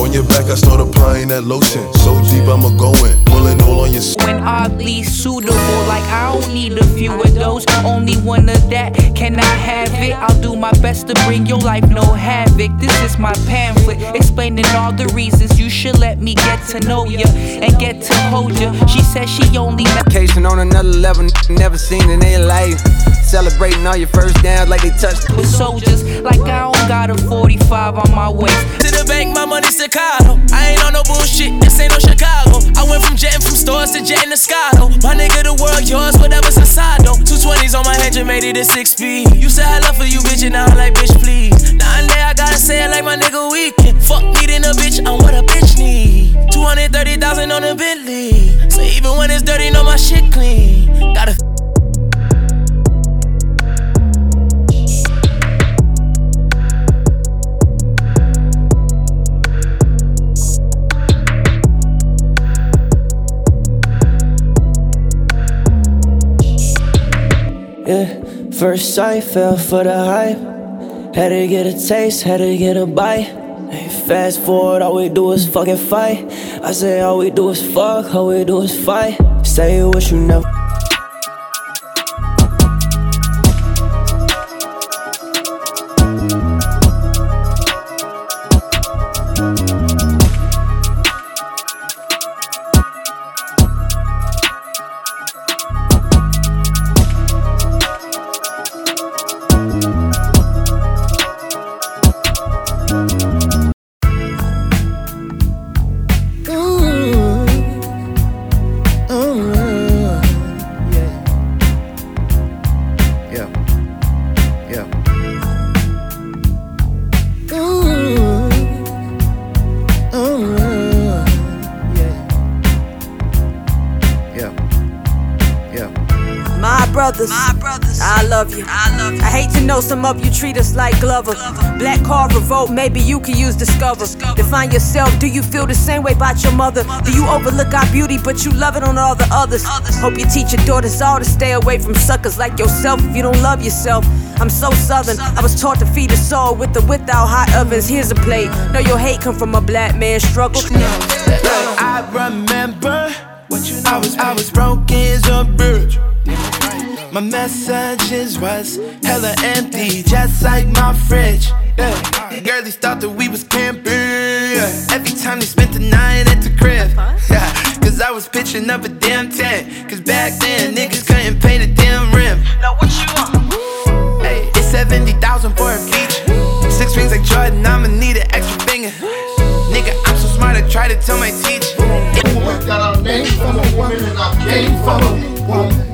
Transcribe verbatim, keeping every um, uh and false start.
on your back, I start applying that lotion. So deep I'ma go in, pulling all on your skin. When oddly suitable, like I don't need a few of those. Only one of that, can I have it? I'll do my best to bring your life no havoc. This is my pamphlet, explaining all the reasons you should let me get to know ya and get to hold ya. She said she only vacation on another level, never seen in their life. Celebrating all your first downs like they touched with soldiers, like I don't got a forty-five on my waist. To the bank, my money's Chicago. I ain't on no bullshit, this ain't no Chicago. I went from jetting from stores to jetting to Scotto. My nigga, the world yours, whatever's inside though. Two twenties on my head, you made it a six speed. You said I love for you, bitch, and now I'm like, bitch, please. Now and there, I gotta say it like my nigga Weekend. Fuck needing a bitch, I'm what a bitch need. two hundred thirty thousand on the Bentley. So even when it's dirty, know my shit clean. Gotta Yeah, first sight, fell for the hype. Had to get a taste, had to get a bite. Hey, fast forward, all we do is fucking fight. I say all we do is fuck, all we do is fight. Say what you never. My brothers, I love you. I love you. I hate to know some of you treat us like Glover. Glover. Black card revolt, maybe you can use Discover. Discover. Define yourself. Do you feel the same way about your mother? mother? Do you overlook our beauty, but you love it on all the others? others? Hope you teach your daughters all to stay away from suckers like yourself if you don't love yourself. I'm so southern. I was taught to feed a soul with or without hot ovens. Here's a plate. Know your hate come from a black man's struggle. I remember what you know. I was I was broke as a bitch. My messages was hella empty, just like my fridge. Yeah. Girlies thought that we was camping. Yeah. Every time they spent the night at the crib. Yeah. Cause I was pitching up a damn tent. Cause back then niggas couldn't pay the damn rim. Now what you want? Hey, it's seventy thousand for a beach. Six rings like Jordan, I'ma need an extra finger. Nigga, I'm so smart, I try to tell my teacher. Got our name from a woman and our game from a woman.